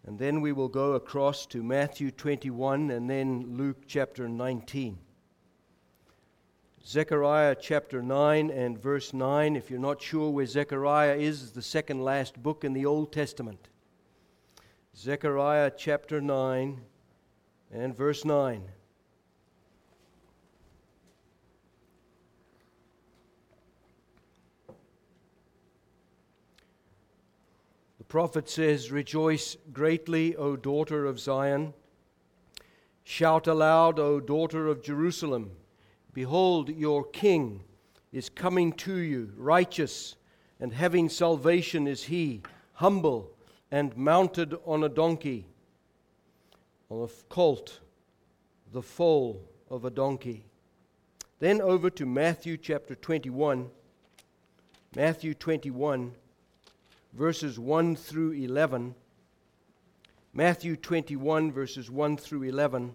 And then we will go across to Matthew 21 and then Luke chapter 19. Zechariah chapter 9 and verse 9. If you're not sure where Zechariah is, it's the second last book in the Old Testament. Zechariah chapter 9 and verse 9. The prophet says, "Rejoice greatly, O daughter of Zion. Shout aloud, O daughter of Jerusalem. Behold, your king is coming to you, righteous and having salvation is he, humble and mounted on a donkey, on a colt, the foal of a donkey." Then over to Matthew chapter 21. Matthew 21, verses 1 through 11. Matthew 21, verses 1 through 11.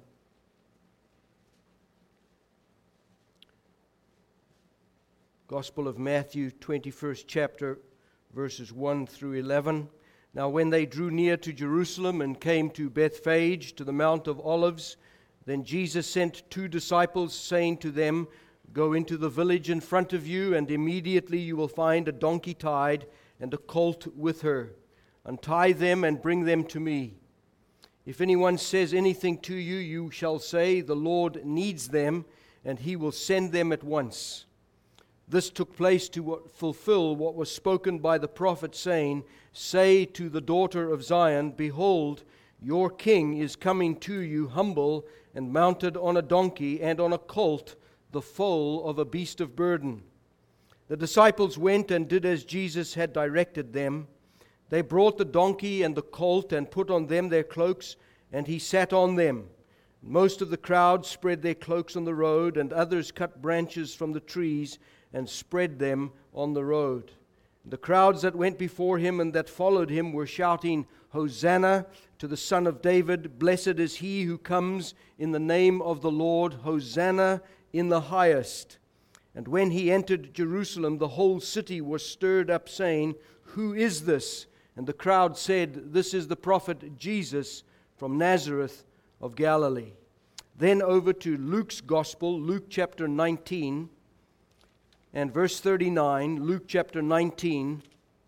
Gospel of Matthew, 21st chapter, verses 1 through 11. Now when they drew near to Jerusalem and came to Bethphage, to the Mount of Olives, then Jesus sent 2 disciples, saying to them, "Go into the village in front of you, and immediately you will find a donkey tied and a colt with her. Untie them and bring them to me. If anyone says anything to you, you shall say, 'The Lord needs them,' and he will send them at once." This took place to fulfill what was spoken by the prophet, saying, "Say to the daughter of Zion, Behold, your king is coming to you, humble and mounted on a donkey and on a colt, the foal of a beast of burden." The disciples went and did as Jesus had directed them. They brought the donkey and the colt and put on them their cloaks, and he sat on them. Most of the crowd spread their cloaks on the road, and others cut branches from the trees and spread them on the road. The crowds that went before him and that followed him were shouting, "Hosanna to the Son of David! Blessed is he who comes in the name of the Lord! Hosanna in the highest!" And when he entered Jerusalem, the whole city was stirred up, saying, "Who is this?" And the crowd said, "This is the prophet Jesus from Nazareth of Galilee." Then over to Luke's Gospel, Luke chapter 19 and verse 39, Luke chapter 19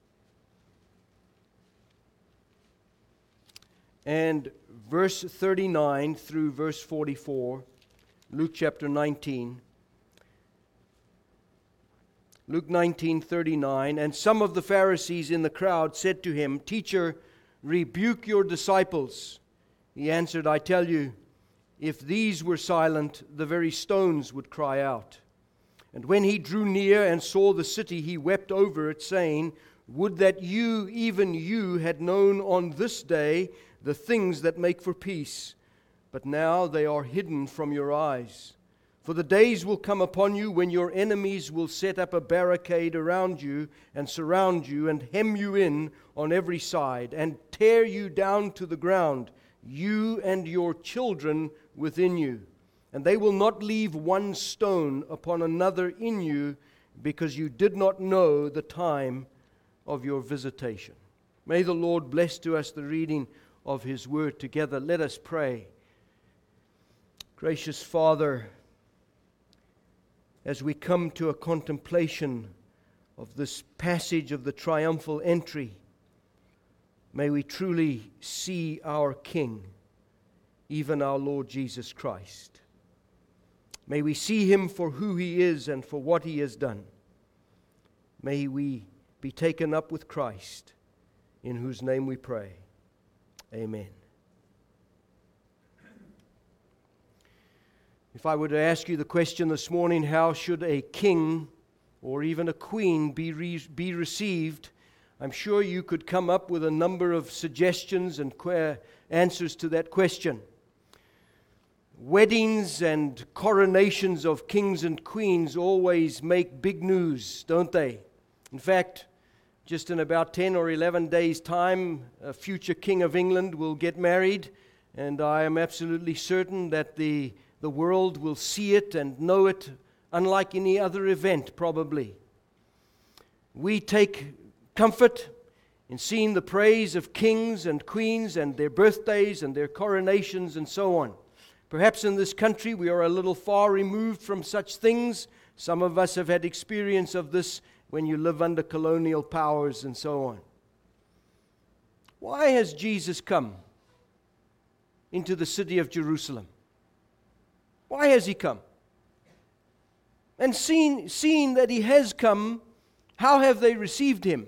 and verse 39 through verse 44, Luke chapter 19. Luke 19:39, and some of the Pharisees in the crowd said to him, "Teacher, rebuke your disciples." He answered, "I tell you, if these were silent, the very stones would cry out." And when he drew near and saw the city, he wept over it, saying, "Would that you, even you, had known on this day the things that make for peace, but now they are hidden from your eyes. For the days will come upon you when your enemies will set up a barricade around you and surround you and hem you in on every side and tear you down to the ground, you and your children within you. And they will not leave one stone upon another in you, because you did not know the time of your visitation." May the Lord bless to us the reading of His word together. Let us pray. Gracious Father, as we come to a contemplation of this passage of the triumphal entry, may we truly see our King, even our Lord Jesus Christ. May we see Him for who He is and for what He has done. May we be taken up with Christ, in whose name we pray. Amen. If I were to ask you the question this morning, how should a king or even a queen be received, I'm sure you could come up with a number of suggestions and answers to that question. Weddings and coronations of kings and queens always make big news, don't they? In fact, just in about 10 or 11 days' time, a future king of England will get married, and I am absolutely certain that the world will see it and know it unlike any other event, probably. We take comfort in seeing the praise of kings and queens and their birthdays and their coronations and so on. Perhaps in this country we are a little far removed from such things. Some of us have had experience of this when you live under colonial powers and so on. Why has Jesus come into the city of Jerusalem? Why has he come? And seeing that he has come, how have they received him?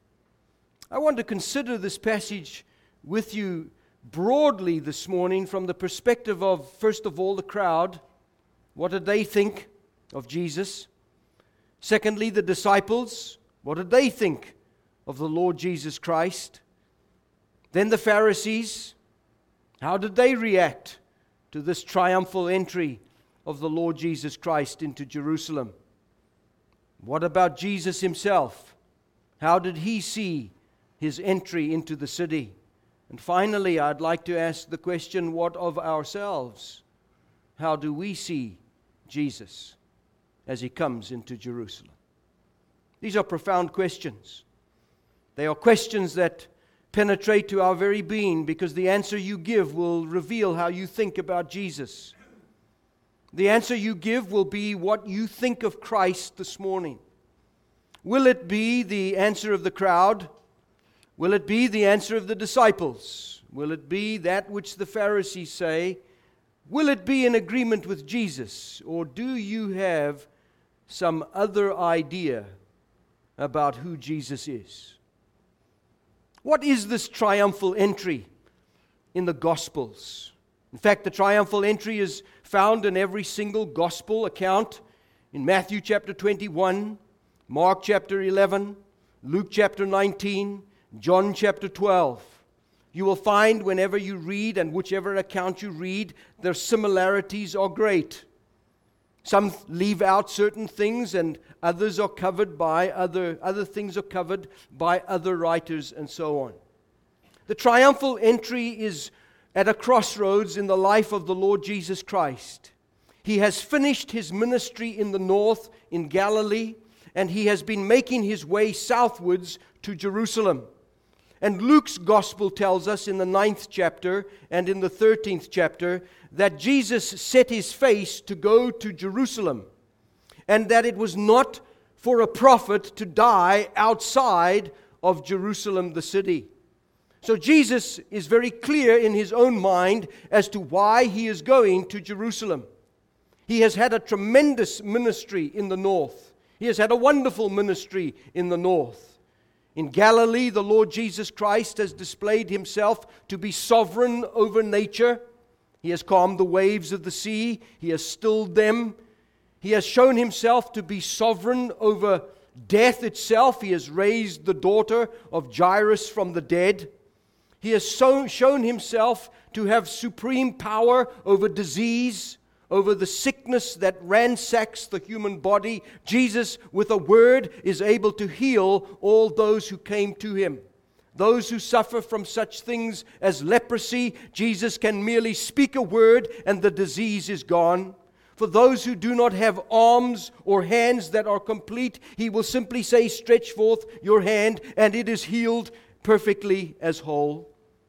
I want to consider this passage with you broadly this morning from the perspective of, first of all, the crowd. What did they think of Jesus? Secondly, the disciples. What did they think of the Lord Jesus Christ? Then the Pharisees. How did they react to this triumphal entry of the Lord Jesus Christ into Jerusalem? What about Jesus himself? How did he see his entry into the city? And finally, I'd like to ask the question, what of ourselves? How do we see Jesus as he comes into Jerusalem? These are profound questions. They are questions that penetrate to our very being, because the answer you give will reveal how you think about Jesus. The answer you give will be what you think of Christ this morning. Will it be the answer of the crowd? Will it be the answer of the disciples? Will it be that which the Pharisees say? Will it be in agreement with Jesus? Or do you have some other idea about who Jesus is? What is this triumphal entry in the Gospels? In fact, the triumphal entry is found in every single Gospel account. In Matthew chapter 21, Mark chapter 11, Luke chapter 19, John chapter 12. You will find whenever you read and whichever account you read, their similarities are great. Some leave out certain things and others are covered by other things are covered by other writers and so on. The triumphal entry is at a crossroads in the life of the Lord Jesus Christ. He has finished his ministry in the north in Galilee, and he has been making his way southwards to Jerusalem. And Luke's gospel tells us in the 9th chapter and in the 13th chapter that Jesus set his face to go to Jerusalem, and that it was not for a prophet to die outside of Jerusalem, the city. So Jesus is very clear in his own mind as to why he is going to Jerusalem. He has had a tremendous ministry in the north. He has had a wonderful ministry in the north. In Galilee, the Lord Jesus Christ has displayed himself to be sovereign over nature. He has calmed the waves of the sea. He has stilled them. He has shown himself to be sovereign over death itself. He has raised the daughter of Jairus from the dead. He has shown himself to have supreme power over disease, over the sickness that ransacks the human body. Jesus, with a word, is able to heal all those who came to him. Those who suffer from such things as leprosy, Jesus can merely speak a word and the disease is gone. For those who do not have arms or hands that are complete, he will simply say, "Stretch forth your hand," and it is healed perfectly as whole.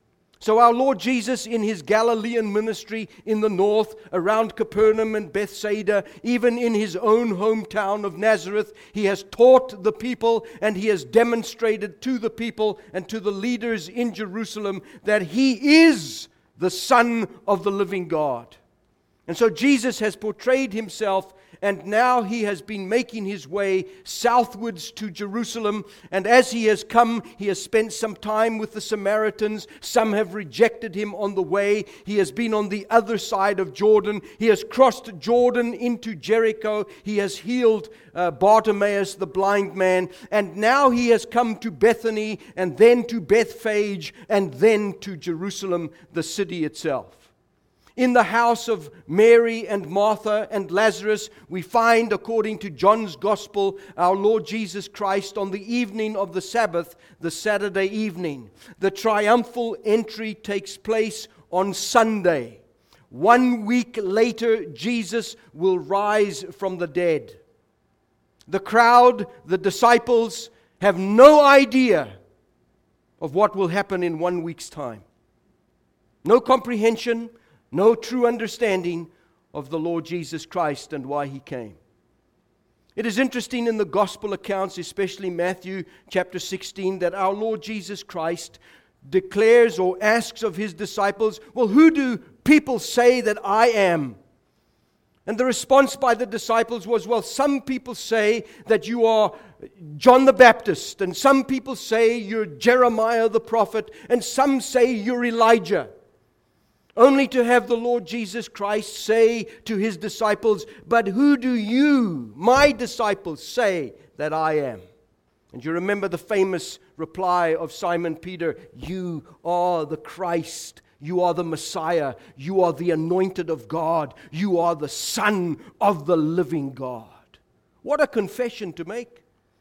So our Lord Jesus, in his Galilean ministry in the north, around Capernaum and Bethsaida, even in his own hometown of Nazareth, he has taught the people and he has demonstrated to the people and to the leaders in Jerusalem that he is the Son of the living God. And so Jesus has portrayed himself, and now he has been making his way southwards to Jerusalem. And as he has come, he has spent some time with the Samaritans. Some have rejected him on the way. He has been on the other side of Jordan. He has crossed Jordan into Jericho. He has healed Bartimaeus, the blind man. And now he has come to Bethany, and then to Bethphage, and then to Jerusalem, the city itself. In the house of Mary and Martha and Lazarus, we find, according to John's Gospel, our Lord Jesus Christ on the evening of the Sabbath, the Saturday evening. The triumphal entry takes place on Sunday. 1 week later, Jesus will rise from the dead. The crowd, the disciples, have no idea of what will happen in 1 week's time. No comprehension, no true understanding of the Lord Jesus Christ and why He came. It is interesting in the gospel accounts, especially Matthew chapter 16, that our Lord Jesus Christ declares or asks of His disciples, well, who do people say that I am? And the response by the disciples was, well, some people say that you are John the Baptist, and some people say you're Jeremiah the prophet, and some say you're Elijah. Only to have the Lord Jesus Christ say to His disciples, but who do you, my disciples, say that I am? And you remember the famous reply of Simon Peter, you are the Christ. You are the Messiah. You are the anointed of God. You are the Son of the living God. What a confession to make.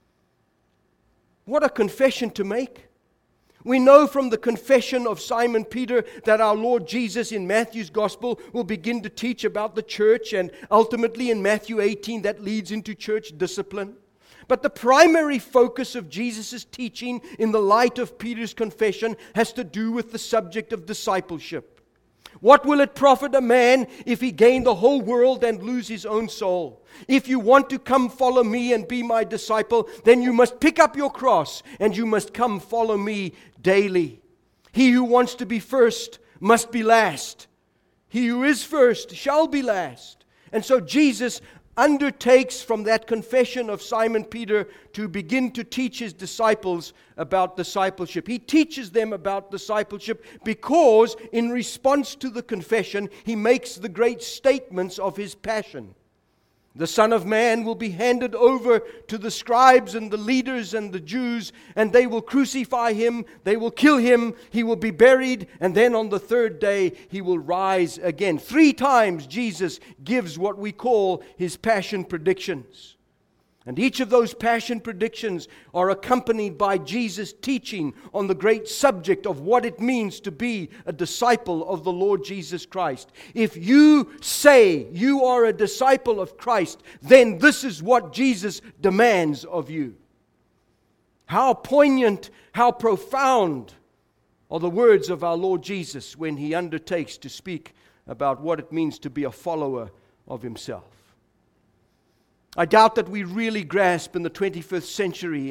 What a confession to make. We know from the confession of Simon Peter that our Lord Jesus in Matthew's Gospel will begin to teach about the church, and ultimately in Matthew 18 that leads into church discipline. But the primary focus of Jesus' teaching in the light of Peter's confession has to do with the subject of discipleship. What will it profit a man if he gain the whole world and lose his own soul? If you want to come follow me and be my disciple, then you must pick up your cross and you must come follow me daily. He who wants to be first must be last. He who is first shall be last. And so Jesus undertakes from that confession of Simon Peter to begin to teach his disciples about discipleship. He teaches them about discipleship because in response to the confession, he makes the great statements of his passion. The Son of Man will be handed over to the scribes and the leaders and the Jews, and they will crucify him, they will kill him, he will be buried, and then on the third day he will rise again. 3 times Jesus gives what we call his passion predictions. And each of those passion predictions are accompanied by Jesus' teaching on the great subject of what it means to be a disciple of the Lord Jesus Christ. If you say you are a disciple of Christ, then this is what Jesus demands of you. How poignant, how profound are the words of our Lord Jesus when He undertakes to speak about what it means to be a follower of Himself. I doubt that we really grasp in the 21st century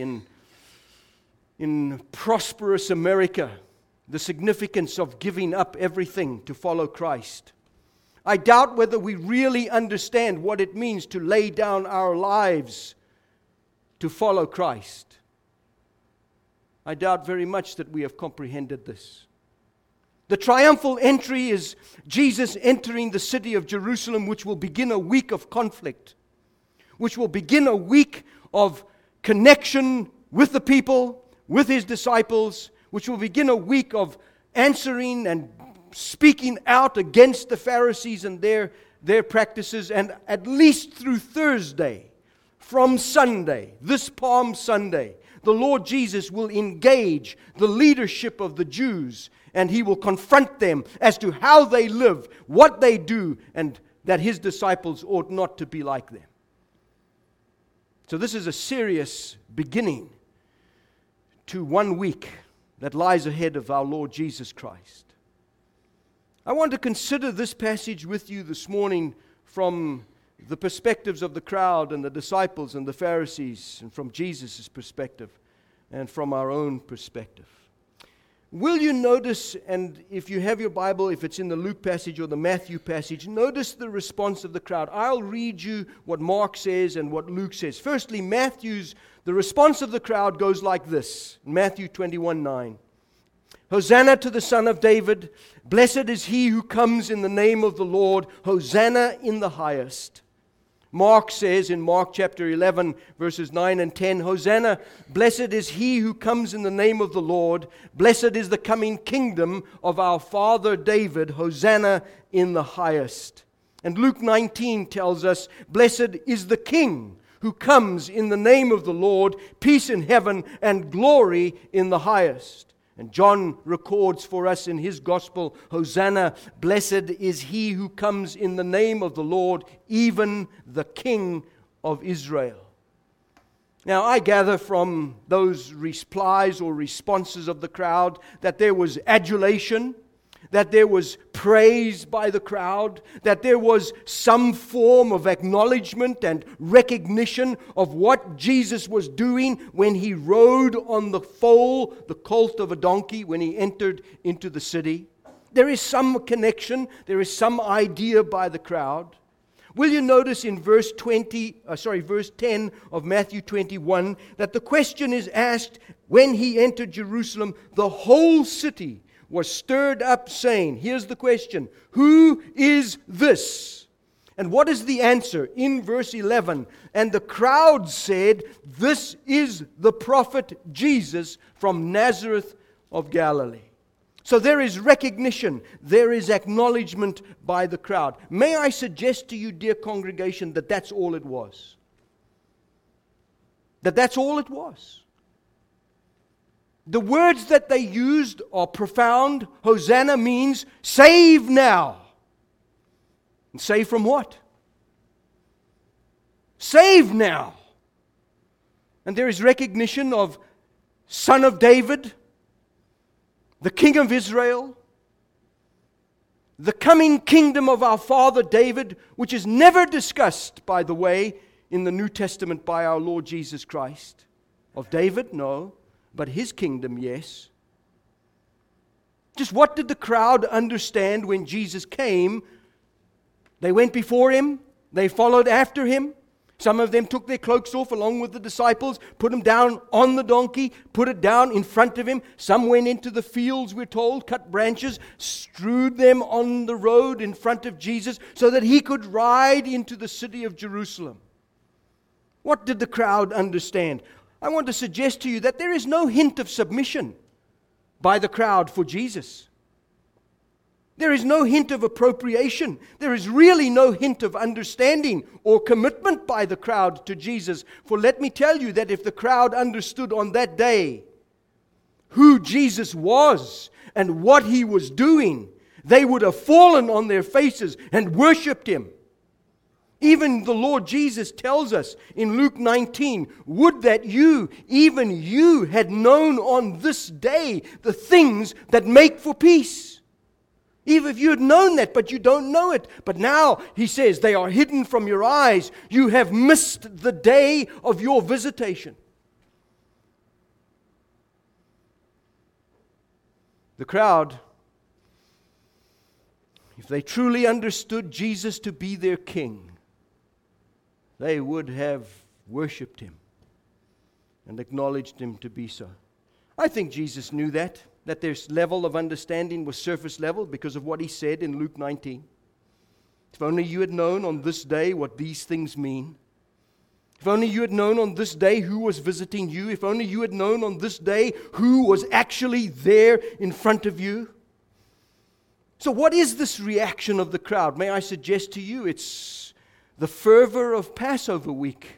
in prosperous America the significance of giving up everything to follow Christ. I doubt whether we really understand what it means to lay down our lives to follow Christ. I doubt very much that we have comprehended this. The triumphal entry is Jesus entering the city of Jerusalem, which will begin a week of conflict, which will begin a week of connection with the people, with His disciples, which will begin a week of answering and speaking out against the Pharisees and their practices, and at least through Thursday, from Sunday, this Palm Sunday, the Lord Jesus will engage the leadership of the Jews, and He will confront them as to how they live, what they do, and that His disciples ought not to be like them. So this is a serious beginning to 1 week that lies ahead of our Lord Jesus Christ. I want to consider this passage with you this morning from the perspectives of the crowd and the disciples and the Pharisees, and from Jesus' perspective and from our own perspective. Will you notice, and if you have your Bible, if it's in the Luke passage or the Matthew passage, notice the response of the crowd. I'll read you what Mark says and what Luke says. Firstly, the response of the crowd goes like this. Matthew 21:9. Hosanna to the Son of David. Blessed is he who comes in the name of the Lord. Hosanna in the highest. Mark says in Mark chapter 11, verses 9 and 10, Hosanna, blessed is he who comes in the name of the Lord. Blessed is the coming kingdom of our father David. Hosanna in the highest. And Luke 19 tells us, blessed is the King who comes in the name of the Lord. Peace in heaven and glory in the highest. And John records for us in his gospel, Hosanna, blessed is he who comes in the name of the Lord, even the King of Israel. Now, I gather from those replies or responses of the crowd that there was adulation, that there was praise by the crowd, that there was some form of acknowledgement and recognition of what Jesus was doing when he rode on the foal, the colt of a donkey, when he entered into the city. There is some connection, there is some idea by the crowd. Will you notice in verse 10 of Matthew 21 that the question is asked, when he entered Jerusalem, the whole city was stirred up, saying, here's the question, who is this? And what is the answer? In verse 11, and the crowd said, this is the prophet Jesus from Nazareth of Galilee. So there is recognition, there is acknowledgement by the crowd. May I suggest to you, dear congregation, that that's all it was? That's all it was. The words that they used are profound. Hosanna means save now. And save from what? Save now. And there is recognition of Son of David, the King of Israel, the coming kingdom of our father David, which is never discussed, by the way, in the New Testament by our Lord Jesus Christ. Of David, no. But his kingdom, yes. Just what did the crowd understand when Jesus came? They went before him. They followed after him. Some of them took their cloaks off along with the disciples, put them down on the donkey, put it down in front of him. Some went into the fields, we're told, cut branches, strewed them on the road in front of Jesus so that he could ride into the city of Jerusalem. What did the crowd understand? I want to suggest to you that there is no hint of submission by the crowd for Jesus. There is no hint of appropriation. There is really no hint of understanding or commitment by the crowd to Jesus. For let me tell you that if the crowd understood on that day who Jesus was and what he was doing, they would have fallen on their faces and worshipped him. Even the Lord Jesus tells us in Luke 19, would that you, even you, had known on this day the things that make for peace. Even if you had known that, but you don't know it. But now, he says, they are hidden from your eyes. You have missed the day of your visitation. The crowd, if they truly understood Jesus to be their king, they would have worshipped him and acknowledged him to be so. I think Jesus knew that their level of understanding was surface level because of what he said in Luke 19. If only you had known on this day what these things mean. If only you had known on this day who was visiting you. If only you had known on this day who was actually there in front of you. So what is this reaction of the crowd? May I suggest to you, it's the fervor of Passover week.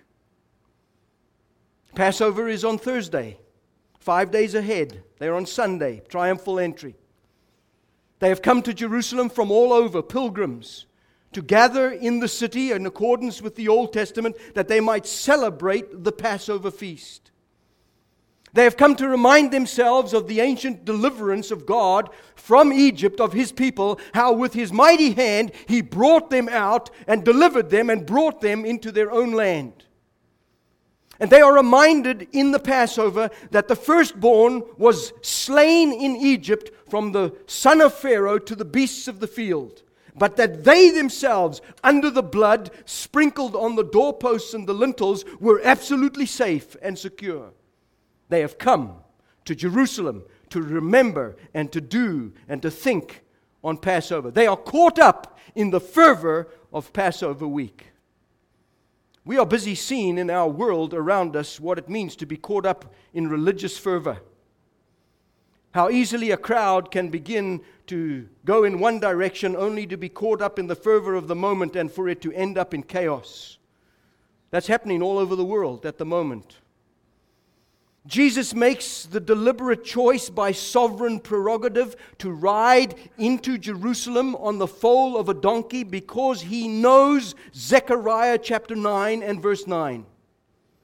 Passover is on Thursday, 5 days ahead. They're on Sunday, triumphal entry. They have come to Jerusalem from all over, pilgrims, to gather in the city in accordance with the Old Testament that they might celebrate the Passover feast. They have come to remind themselves of the ancient deliverance of God from Egypt of his people, how with his mighty hand he brought them out and delivered them and brought them into their own land. And they are reminded in the Passover that the firstborn was slain in Egypt from the son of Pharaoh to the beasts of the field, but that they themselves, under the blood sprinkled on the doorposts and the lintels, were absolutely safe and secure. They have come to Jerusalem to remember and to do and to think on Passover. They are caught up in the fervor of Passover week. We are busy seeing in our world around us what it means to be caught up in religious fervor. How easily a crowd can begin to go in one direction only to be caught up in the fervor of the moment and for it to end up in chaos. That's happening all over the world at the moment. Jesus makes the deliberate choice by sovereign prerogative to ride into Jerusalem on the foal of a donkey because he knows Zechariah chapter 9 and verse 9.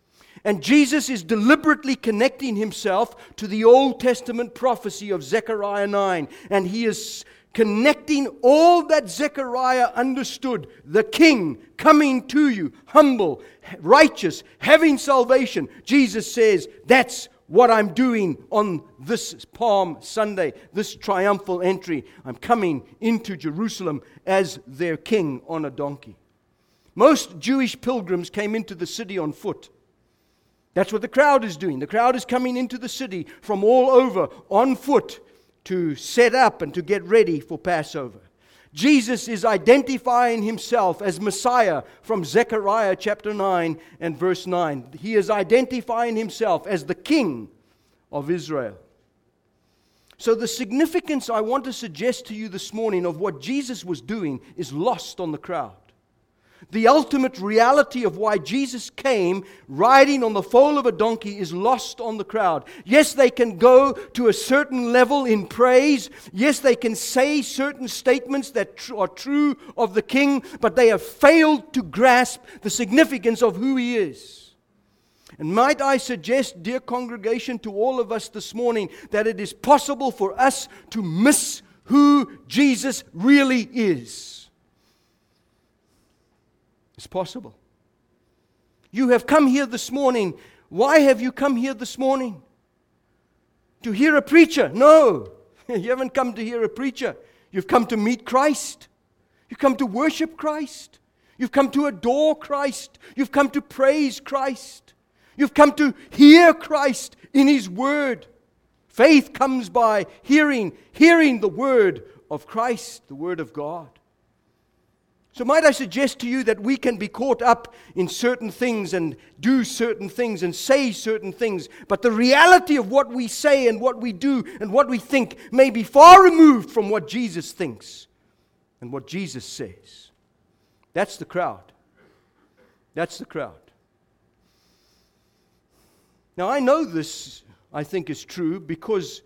And Jesus is deliberately connecting himself to the Old Testament prophecy of Zechariah 9. And he is connecting all that Zechariah understood. The King coming to you, humble, righteous, having salvation. Jesus says, that's what I'm doing on this Palm Sunday, this triumphal entry. I'm coming into Jerusalem as their king on a donkey. Most Jewish pilgrims came into the city on foot. That's what the crowd is doing. The crowd is coming into the city from all over on foot to set up and to get ready for Passover. Jesus is identifying himself as Messiah from Zechariah chapter 9 and verse 9. He is identifying himself as the King of Israel. So the significance I want to suggest to you this morning of what Jesus was doing is lost on the crowd. The ultimate reality of why Jesus came riding on the foal of a donkey is lost on the crowd. Yes, they can go to a certain level in praise. Yes, they can say certain statements that are true of the King, but they have failed to grasp the significance of who he is. And might I suggest, dear congregation, to all of us this morning, that it is possible for us to miss who Jesus really is. It's possible. You have come here this morning. Why have you come here this morning? To hear a preacher? No. You haven't come to hear a preacher. You've come to meet Christ. You've come to worship Christ. You've come to adore Christ. You've come to praise Christ. You've come to hear Christ in His Word. Faith comes by hearing the Word of Christ, the Word of God. So might I suggest to you that we can be caught up in certain things and do certain things and say certain things, but the reality of what we say and what we do and what we think may be far removed from what Jesus thinks and what Jesus says. That's the crowd. That's the crowd. Now I know this, I think, is true because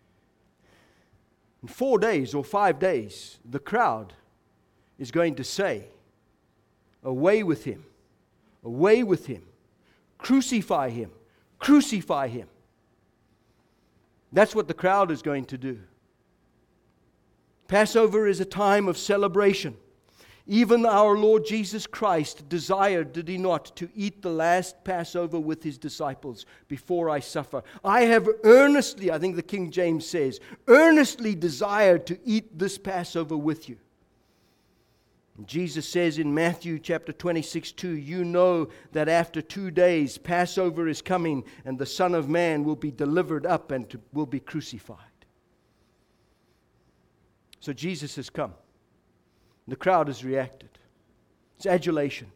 in 4 days or 5 days, the crowd is going to say, away with him, away with him, crucify him, crucify him. That's what the crowd is going to do. Passover is a time of celebration. Even our Lord Jesus Christ desired, did He not, to eat the last Passover with His disciples before I suffer. I have earnestly, I think the King James says, earnestly desired to eat this Passover with you. Jesus says in Matthew chapter 26:2, you know that after 2 days Passover is coming and the Son of Man will be delivered up and will be crucified. So Jesus has come. The crowd has reacted. It's adulation.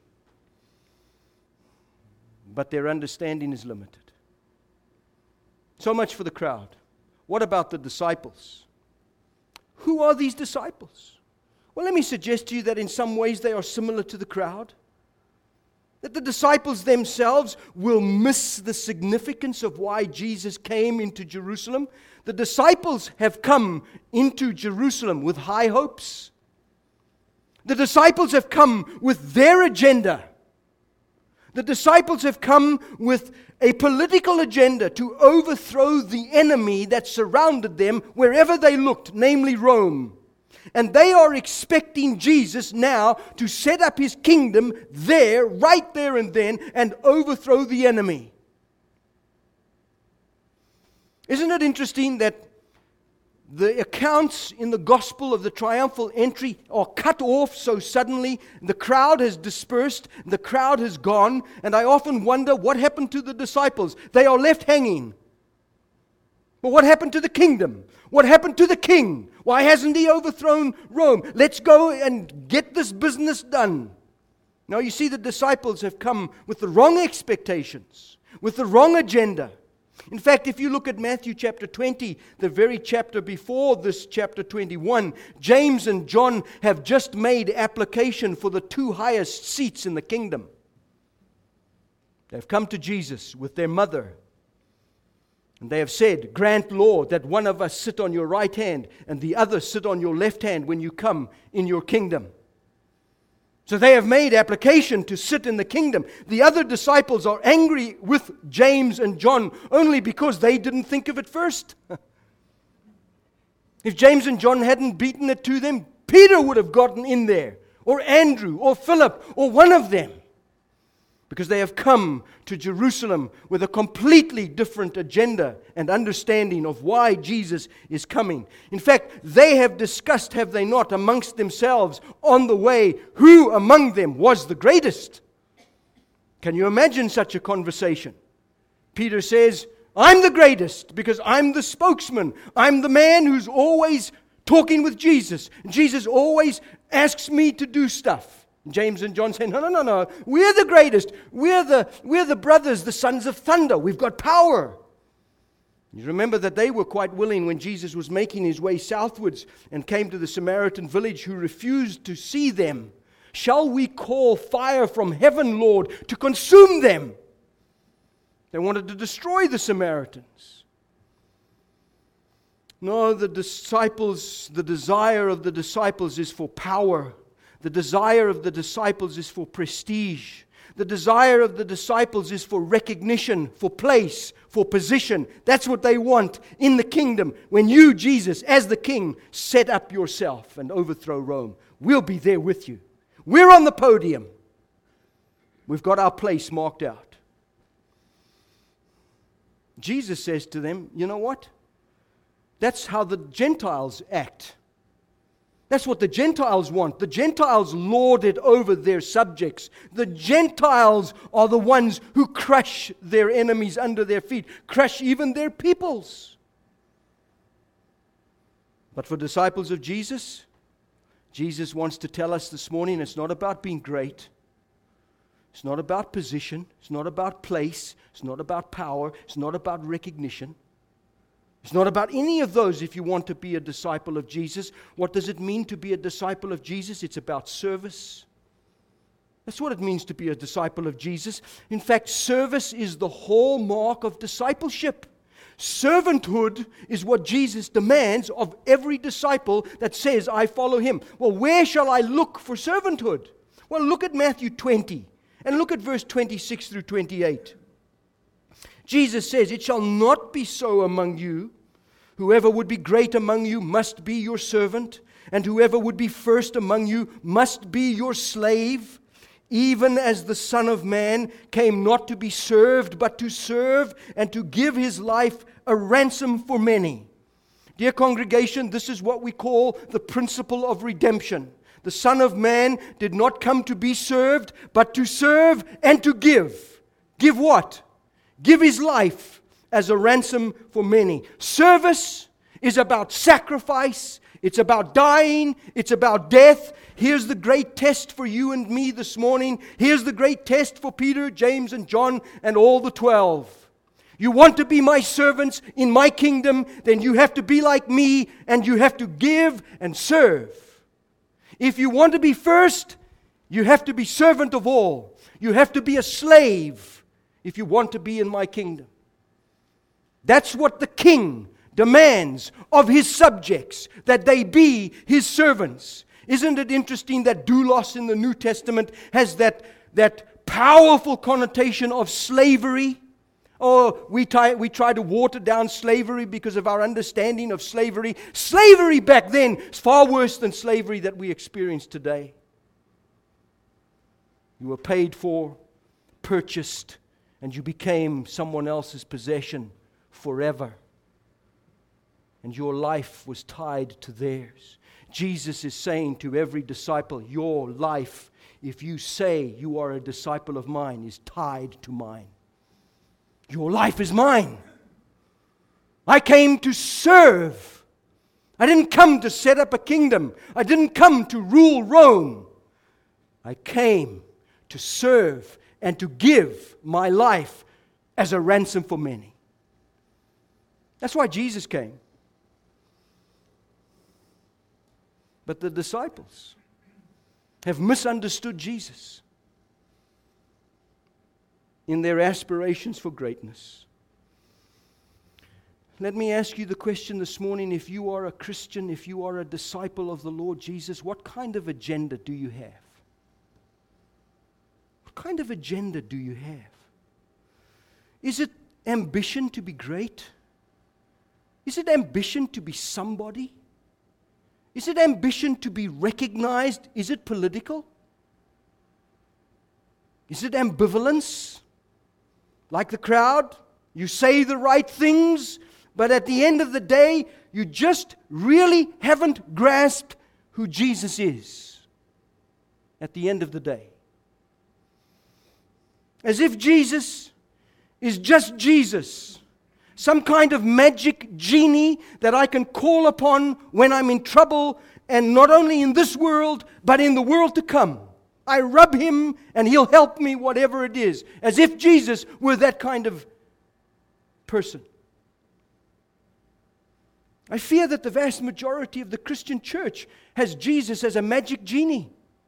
But their understanding is limited. So much for the crowd. What about the disciples? Who are these disciples? Well, let me suggest to you that in some ways they are similar to the crowd. That the disciples themselves will miss the significance of why Jesus came into Jerusalem. The disciples have come into Jerusalem with high hopes. The disciples have come with their agenda. The disciples have come with a political agenda to overthrow the enemy that surrounded them wherever they looked, namely Rome. And they are expecting Jesus now to set up His kingdom there, right there and then, and overthrow the enemy. Isn't it interesting that the accounts in the gospel of the triumphal entry are cut off so suddenly? The crowd has dispersed, the crowd has gone, and I often wonder what happened to the disciples. They are left hanging. But what happened to the kingdom? What happened to the king? Why hasn't he overthrown Rome? Let's go and get this business done. Now you see, the disciples have come with the wrong expectations, with the wrong agenda. In fact, if you look at Matthew chapter 20, the very chapter before this chapter 21, James and John have just made application for the 2 highest seats in the kingdom. They've come to Jesus with their mother. And they have said, grant, Lord, that one of us sit on your right hand and the other sit on your left hand when you come in your kingdom. So they have made application to sit in the kingdom. The other disciples are angry with James and John only because they didn't think of it first. If James and John hadn't beaten it to them, Peter would have gotten in there, or Andrew, or Philip, or one of them. Because they have come to Jerusalem with a completely different agenda and understanding of why Jesus is coming. In fact, they have discussed, have they not, amongst themselves on the way, who among them was the greatest. Can you imagine such a conversation? Peter says, I'm the greatest because I'm the spokesman. I'm the man who's always talking with Jesus. Jesus always asks me to do stuff. James and John say, no. We're the greatest. We're the brothers, the sons of thunder. We've got power. You remember that they were quite willing when Jesus was making his way southwards and came to the Samaritan village who refused to see them. Shall we call fire from heaven, Lord, to consume them? They wanted to destroy the Samaritans. No, the desire of the disciples is for power. The desire of the disciples is for prestige. The desire of the disciples is for recognition, for place, for position. That's what they want in the kingdom. When you, Jesus, as the king, set up yourself and overthrow Rome, we'll be there with you. We're on the podium. We've got our place marked out. Jesus says to them, you know what? That's how the Gentiles act. That's what the Gentiles want. The Gentiles lord it over their subjects. The Gentiles are the ones who crush their enemies under their feet, crush even their peoples. But for disciples of Jesus, Jesus wants to tell us this morning it's not about being great. It's not about position. It's not about place. It's not about power. It's not about recognition. It's not about any of those if you want to be a disciple of Jesus. What does it mean to be a disciple of Jesus? It's about service. That's what it means to be a disciple of Jesus. In fact, service is the hallmark of discipleship. Servanthood is what Jesus demands of every disciple that says, I follow him. Well, where shall I look for servanthood? Well, look at Matthew 20 and look at verse 26 through 28. Jesus says, it shall not be so among you. Whoever would be great among you must be your servant, and whoever would be first among you must be your slave, even as the Son of Man came not to be served, but to serve and to give his life a ransom for many. Dear congregation, this is what we call the principle of redemption. The Son of Man did not come to be served, but to serve and to give. Give what? Give his life as a ransom for many. Service is about sacrifice. It's about dying. It's about death. Here's the great test for you and me this morning. Here's the great test for Peter, James, and John, and all the 12. You want to be my servants in my kingdom, then you have to be like me, and you have to give and serve. If you want to be first, you have to be servant of all. You have to be a slave if you want to be in my kingdom. That's what the king demands of his subjects, that they be his servants. Isn't it interesting that doulos in the New Testament has that powerful connotation of slavery? Oh, we try to water down slavery because of our understanding of slavery. Slavery back then is far worse than slavery that we experience today. You were paid for, purchased, and you became someone else's possession forever. And your life was tied to theirs. Jesus is saying to every disciple, your life, if you say you are a disciple of mine, is tied to mine. Your life is mine. I came to serve. I didn't come to set up a kingdom. I didn't come to rule Rome. I came to serve and to give my life as a ransom for many. That's why Jesus came. But the disciples have misunderstood Jesus in their aspirations for greatness. Let me ask you the question this morning. If you are a Christian, if you are a disciple of the Lord Jesus, what kind of agenda do you have? kind of agenda do you have? Is it ambition to be great? Is it ambition to be somebody? Is it ambition to be recognized? Is it political? Is it ambivalence? Like the crowd, you say the right things, but at the end of the day, you just really haven't grasped who Jesus is at the end of the day. As if Jesus is just Jesus, some kind of magic genie that I can call upon when I'm in trouble, and not only in this world, but in the world to come. I rub him and he'll help me, whatever it is. As if Jesus were that kind of person. I fear that the vast majority of the Christian church has Jesus as a magic genie.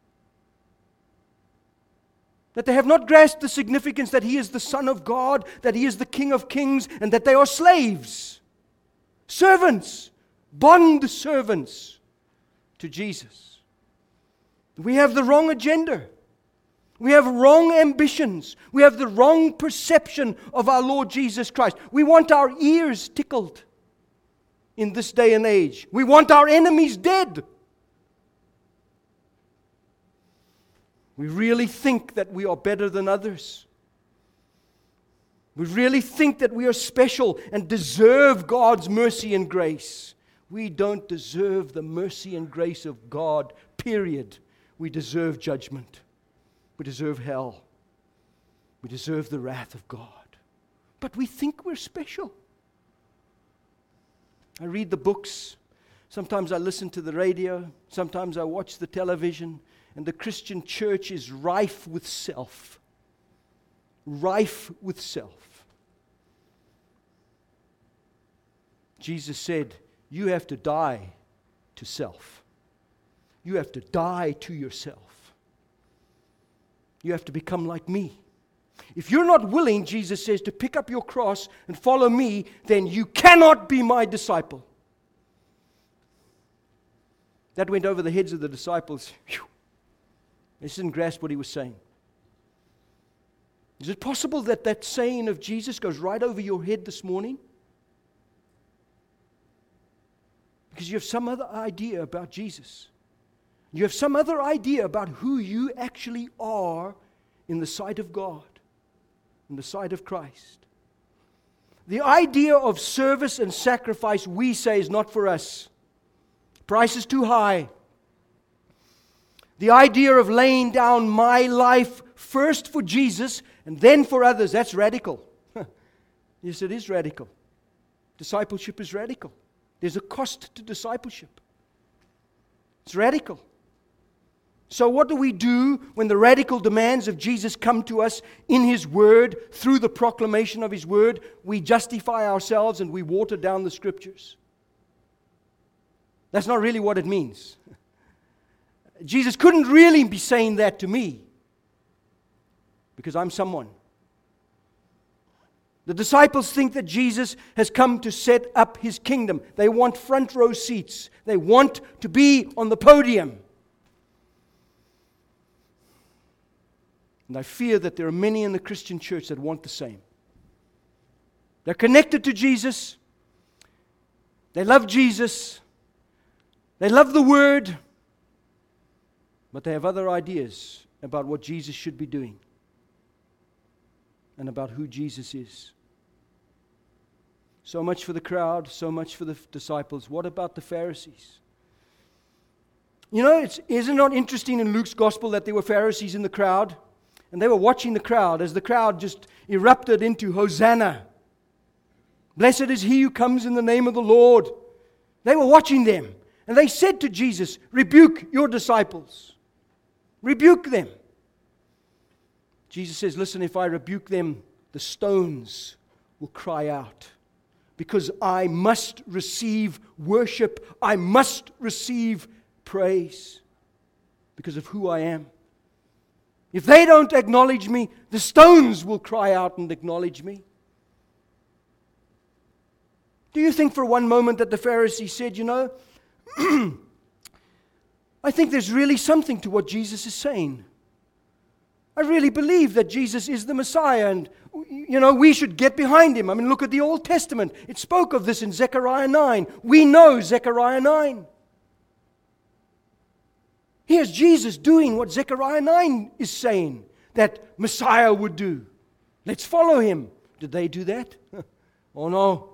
That they have not grasped the significance that he is the Son of God, that he is the King of Kings, and that they are slaves, servants, bond servants to Jesus. We have the wrong agenda. We have wrong ambitions. We have the wrong perception of our Lord Jesus Christ. We want our ears tickled in this day and age. We want our enemies dead. We really think that we are better than others. We really think that we are special and deserve God's mercy and grace. We don't deserve the mercy and grace of God, period. We deserve judgment. We deserve hell. We deserve the wrath of God. But we think we're special. I read the books. Sometimes I listen to the radio. Sometimes I watch the television. And the Christian church is rife with self. Rife with self. Jesus said, you have to die to self. You have to die to yourself. You have to become like me. If you're not willing, Jesus says, to pick up your cross and follow me, then you cannot be my disciple. That went over the heads of the disciples. Whew. They didn't grasp what he was saying. Is it possible that that saying of Jesus goes right over your head this morning? Because you have some other idea about Jesus. You have some other idea about who you actually are in the sight of God, in the sight of Christ. The idea of service and sacrifice, we say, is not for us. Price is too high. The idea of laying down my life first for Jesus and then for others, that's radical. Yes, it is radical. Discipleship is radical. There's a cost to discipleship. It's radical. So what do we do when the radical demands of Jesus come to us in His Word, through the proclamation of His Word? We justify ourselves and we water down the Scriptures. That's not really what it means. Jesus couldn't really be saying that to me because I'm someone. The disciples think that Jesus has come to set up His kingdom. They want front row seats. They want to be on the podium. And I fear that there are many in the Christian church that want the same. They're connected to Jesus. They love Jesus. They love the Word. But they have other ideas about what Jesus should be doing and about who Jesus is. So much for the crowd, so much for the disciples. What about the Pharisees? You know, isn't it not interesting in Luke's gospel that there were Pharisees in the crowd? And they were watching the crowd as the crowd just erupted into Hosanna. Blessed is he who comes in the name of the Lord. They were watching them. And they said to Jesus, rebuke your disciples. Rebuke them. Jesus says, listen, if I rebuke them, the stones will cry out. Because I must receive worship. I must receive praise. Because of who I am. If they don't acknowledge me, the stones will cry out and acknowledge me. Do you think for one moment that the Pharisee said, you know, I think there's really something to what Jesus is saying. I really believe that Jesus is the Messiah, and we should get behind him. I mean, look at the Old Testament. It spoke of this in Zechariah 9. We know Zechariah 9. Here's Jesus doing what Zechariah 9 is saying that Messiah would do. Let's follow him. Did they do that? Oh no.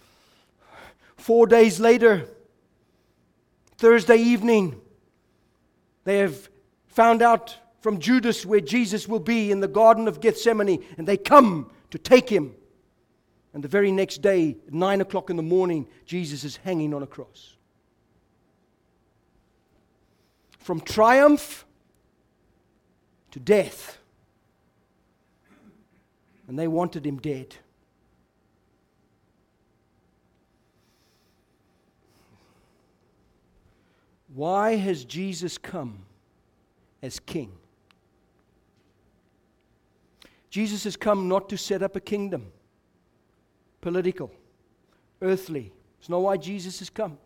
4 days later, Thursday evening, they have found out from Judas where Jesus will be in the Garden of Gethsemane, and they come to take him. And the very next day, at 9 o'clock in the morning, Jesus is hanging on a cross. From triumph to death. And they wanted him dead. Why has Jesus come as king? Jesus has come not to set up a kingdom, political, earthly. It's not why Jesus has come.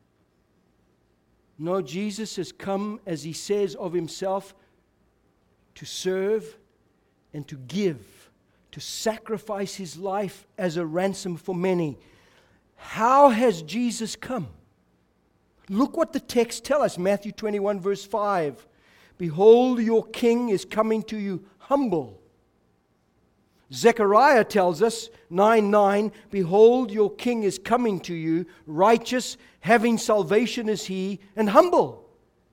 No, Jesus has come, as he says of himself, to serve and to give, to sacrifice his life as a ransom for many. How has Jesus come? Look what the text tells us, Matthew 21, verse 5. Behold, your king is coming to you humble. Zechariah tells us, 9:9, behold, your king is coming to you, righteous, having salvation is he, and humble.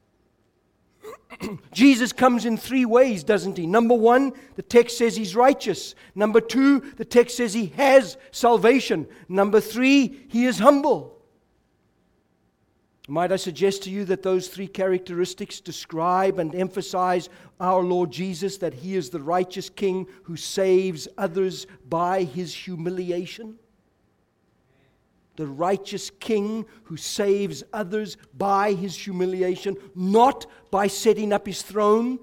Jesus comes in 3 ways, doesn't he? Number 1, the text says he's righteous. Number 2, the text says he has salvation. Number 3, he is humble. Might I suggest to you that those 3 characteristics describe and emphasize our Lord Jesus, that he is the righteous king who saves others by his humiliation? The righteous king who saves others by his humiliation, not by setting up his throne.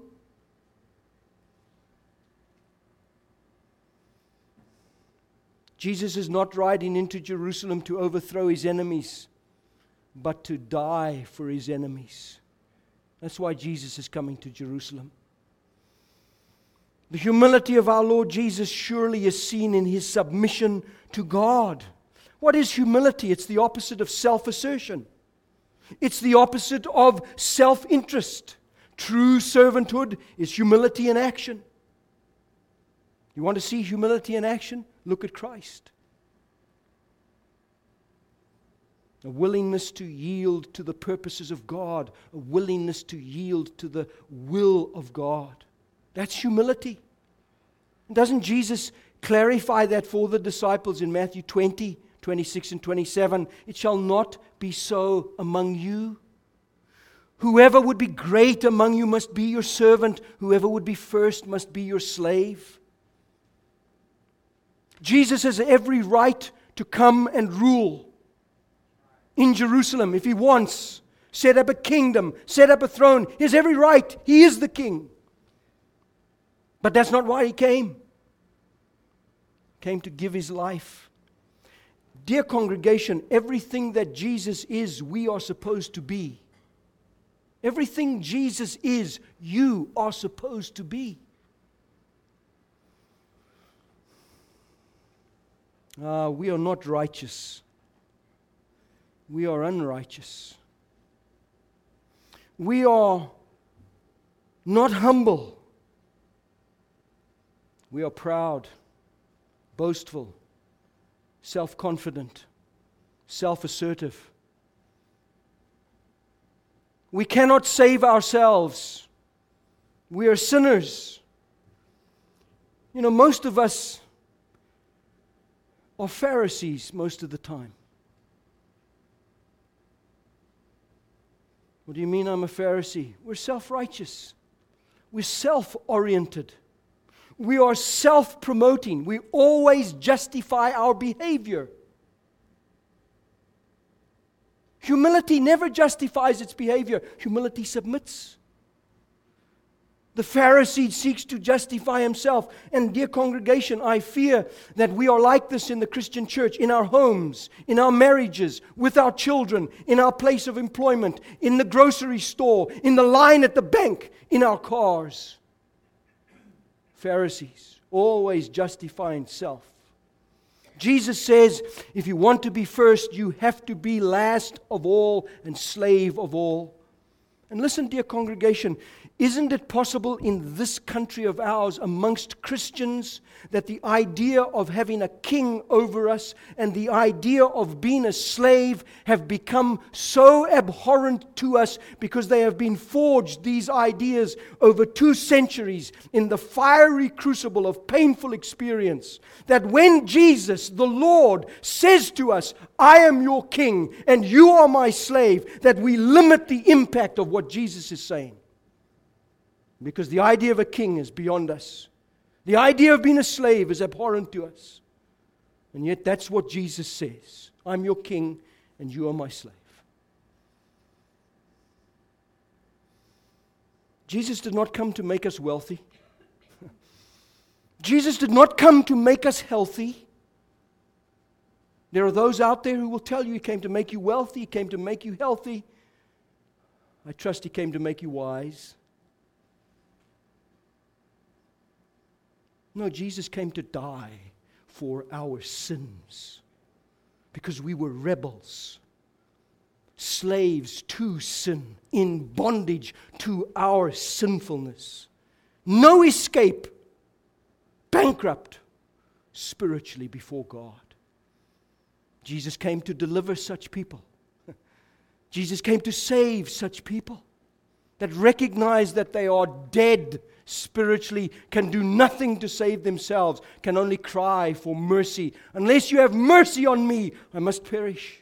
Jesus is not riding into Jerusalem to overthrow his enemies, but to die for his enemies. That's why Jesus is coming to Jerusalem. The humility of our Lord Jesus surely is seen in his submission to God. What is humility? It's the opposite of self-assertion. It's the opposite of self-interest. True servanthood is humility in action. You want to see humility in action? Look at Christ. A willingness to yield to the purposes of God. A willingness to yield to the will of God. That's humility. Doesn't Jesus clarify that for the disciples in Matthew 20, 26 and 27? It shall not be so among you. Whoever would be great among you must be your servant. Whoever would be first must be your slave. Jesus has every right to come and rule in Jerusalem if he wants. Set up a kingdom, set up a throne. He has every right. He is the king. But that's not why he came. He came to give his life. Dear congregation, everything that Jesus is, we are supposed to be. Everything Jesus is, you are supposed to be. We are not righteous. We are unrighteous. We are not humble. We are proud, boastful, self-confident, self-assertive. We cannot save ourselves. We are sinners. Most of us are Pharisees most of the time. What do you mean I'm a Pharisee? We're self-righteous. We're self-oriented. We are self-promoting. We always justify our behavior. Humility never justifies its behavior. Humility submits. The Pharisee seeks to justify himself. And dear congregation, I fear that we are like this in the Christian church, in our homes, in our marriages, with our children, in our place of employment, in the grocery store, in the line at the bank, in our cars. Pharisees, always justifying self. Jesus says, if you want to be first, you have to be last of all and slave of all. And listen, dear congregation, isn't it possible in this country of ours, amongst Christians, that the idea of having a king over us and the idea of being a slave have become so abhorrent to us because they have been forged, these ideas, over 2 centuries in the fiery crucible of painful experience, that when Jesus, the Lord, says to us, I am your king and you are my slave, that we limit the impact of what Jesus is saying. Because the idea of a king is beyond us. The idea of being a slave is abhorrent to us. And yet that's what Jesus says. I'm your king and you are my slave. Jesus did not come to make us wealthy. Jesus did not come to make us healthy. There are those out there who will tell you He came to make you wealthy, He came to make you healthy. I trust He came to make you wise. No, Jesus came to die for our sins because we were rebels, slaves to sin, in bondage to our sinfulness. No escape, bankrupt spiritually before God. Jesus came to deliver such people. Jesus came to save such people that recognize that they are dead spiritually, can do nothing to save themselves, can only cry for mercy. Unless you have mercy on me, I must perish.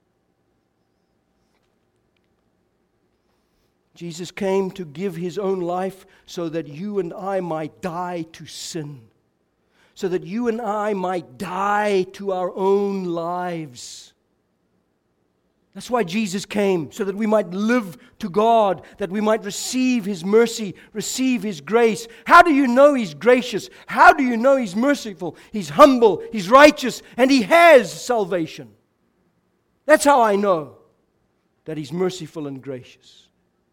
Jesus came to give His own life so that you and I might die to sin, so that you and I might die to our own lives. That's why Jesus came, so that we might live to God, that we might receive His mercy, receive His grace. How do you know He's gracious? How do you know He's merciful? He's humble, He's righteous, and He has salvation. That's how I know that He's merciful and gracious.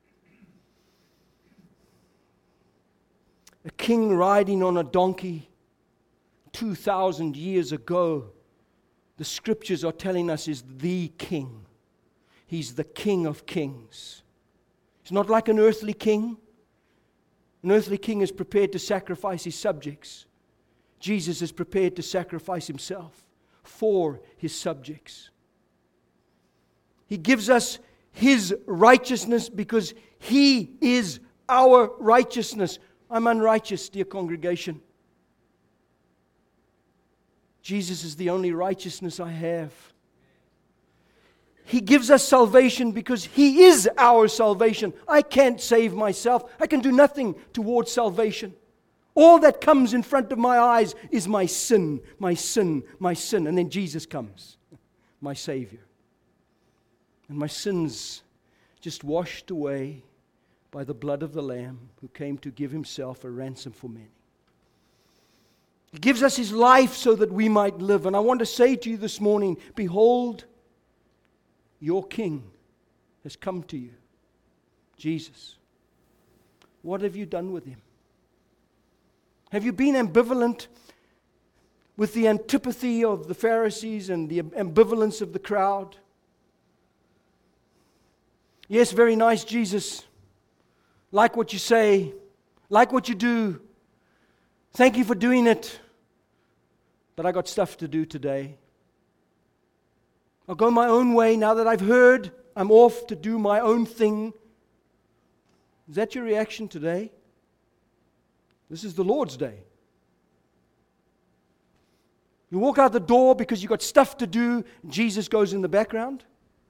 A king riding on a donkey 2,000 years ago, the Scriptures are telling us, is the king. He's the King of kings. He's not like an earthly king. An earthly king is prepared to sacrifice his subjects. Jesus is prepared to sacrifice Himself for His subjects. He gives us His righteousness because He is our righteousness. I'm unrighteous, dear congregation. Jesus is the only righteousness I have. He gives us salvation because He is our salvation. I can't save myself. I can do nothing towards salvation. All that comes in front of my eyes is my sin, my sin, my sin. And then Jesus comes, my Savior. And my sins just washed away by the blood of the Lamb who came to give Himself a ransom for many. He gives us His life so that we might live. And I want to say to you this morning, behold, your King has come to you, Jesus. What have you done with Him? Have you been ambivalent with the antipathy of the Pharisees and the ambivalence of the crowd? Yes, very nice, Jesus. Like what you say, like what you do. Thank you for doing it. But I got stuff to do today. I'll go my own way now that I've heard. I'm off to do my own thing. Is that your reaction today? This is the Lord's day. You walk out the door because you've got stuff to do. Jesus goes in the background.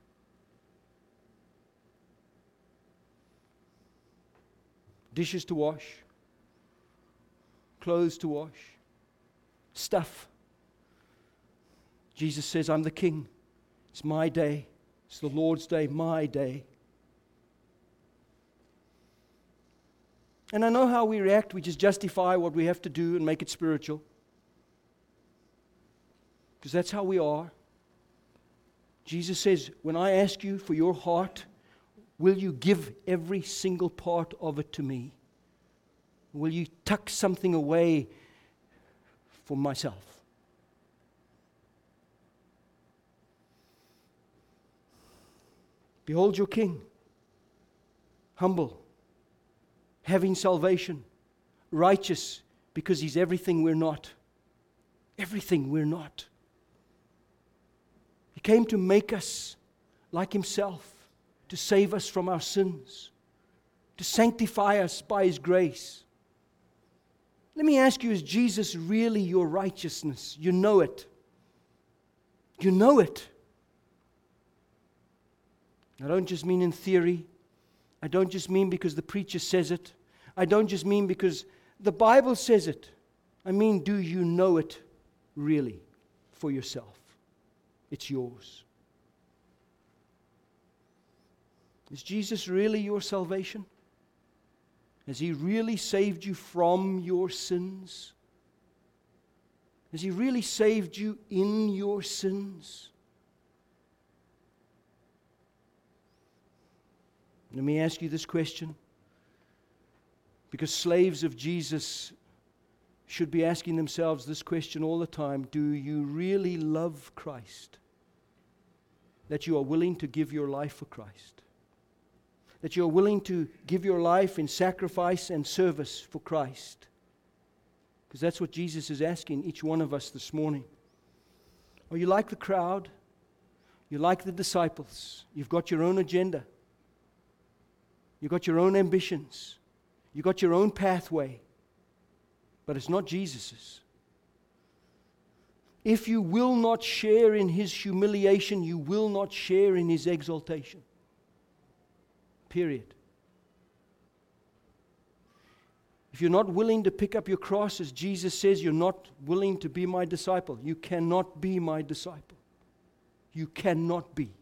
Dishes to wash. Clothes to wash. Stuff. Jesus says, I'm the King. It's my day. It's the Lord's day, my day. And I know how we react. We just justify what we have to do and make it spiritual. Because that's how we are. Jesus says, when I ask you for your heart, will you give every single part of it to me? Will you tuck something away for myself? Behold your King, humble, having salvation, righteous, because He's everything we're not. Everything we're not. He came to make us like Himself, to save us from our sins, to sanctify us by His grace. Let me ask you, is Jesus really your righteousness? You know it. You know it. I don't just mean in theory. I don't just mean because the preacher says it. I don't just mean because the Bible says it. I mean, do you know it really for yourself? It's yours. Is Jesus really your salvation? Has He really saved you from your sins? Has He really saved you in your sins? Let me ask you this question, because slaves of Jesus should be asking themselves this question all the time. Do you really love Christ? That you are willing to give your life for Christ? That you are willing to give your life in sacrifice and service for Christ? Because that's what Jesus is asking each one of us this morning. Are you like the crowd? You're like the disciples. You've got your own agenda. You've got your own ambitions. You've got your own pathway. But it's not Jesus's. If you will not share in His humiliation, you will not share in His exaltation. Period. If you're not willing to pick up your cross, as Jesus says, you're not willing to be my disciple. You cannot be my disciple. You cannot be.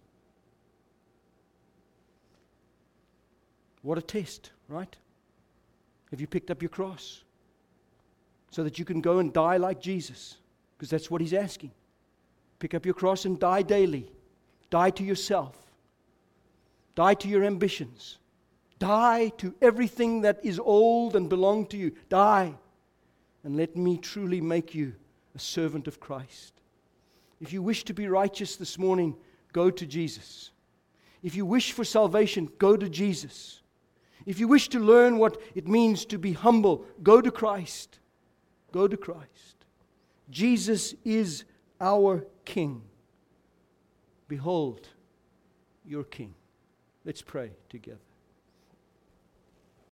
What a test, right? Have you picked up your cross? So that you can go and die like Jesus. Because that's what He's asking. Pick up your cross and die daily. Die to yourself. Die to your ambitions. Die to everything that is old and belong to you. Die. And let me truly make you a servant of Christ. If you wish to be righteous this morning, go to Jesus. If you wish for salvation, go to Jesus. If you wish to learn what it means to be humble, go to Christ. Go to Christ. Jesus is our King. Behold your King. Let's pray together.